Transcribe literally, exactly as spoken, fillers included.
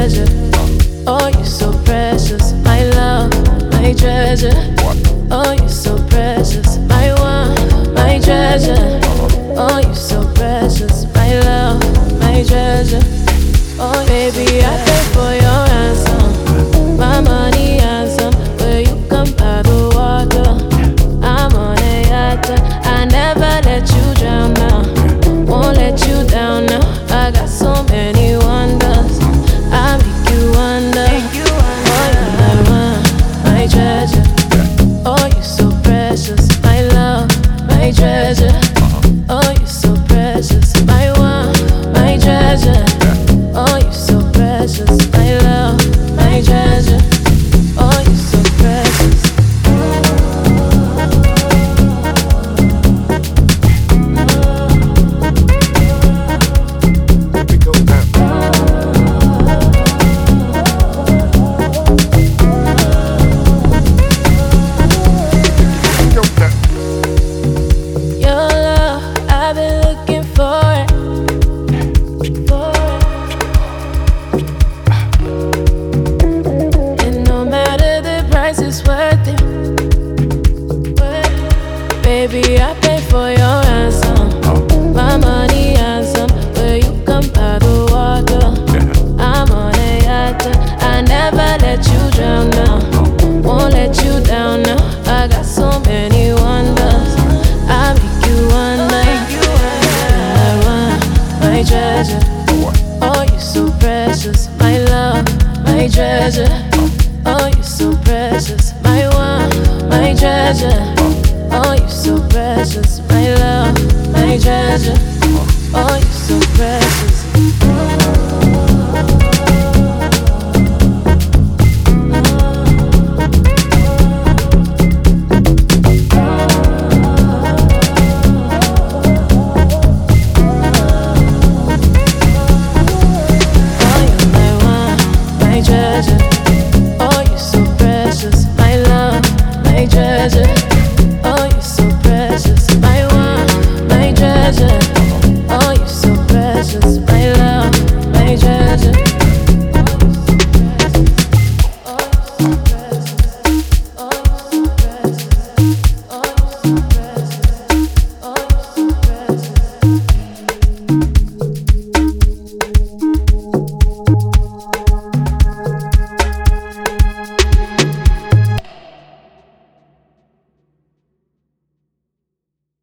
treasure. Oh, you're so precious, my love, my treasure. Oh, you're so precious, my one, my treasure. Oh, you're so precious, my love, my treasure. Oh, baby, I pay for your ransom, my money handsome. Where you come by the water, I'm on a yacht. I never let you drown now, won't let you down now. I got so many wonders, I make you wonder. Oh, you're my one, my treasure. Oh, you're so precious, my love, my treasure. Oh, you're so precious, my one, my treasure. Oh, you're so precious, my love, my treasure. Oh, you're so precious. Your love, I've been looking for it, for it. And no matter the price, it's worth it, worth it. Baby, I pay for your ransom, my money handsome. Where you come by the water, I'm on a yacht. I never let you drown now, won't let you down now. I got so many wonders, I make you wonder. I want my treasure. Oh, you're so precious, my love, my treasure. Oh, you're so precious, my one, my treasure. Oh, you're so precious, my love, my treasure.